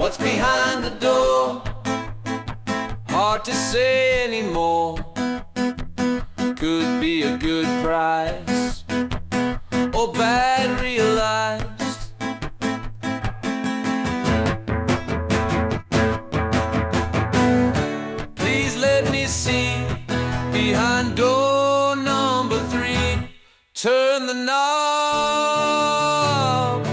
What's behind the door? Hard to say anymore. Could be a good price or bad realized. Please let me see behind door number 3. Turn the knob.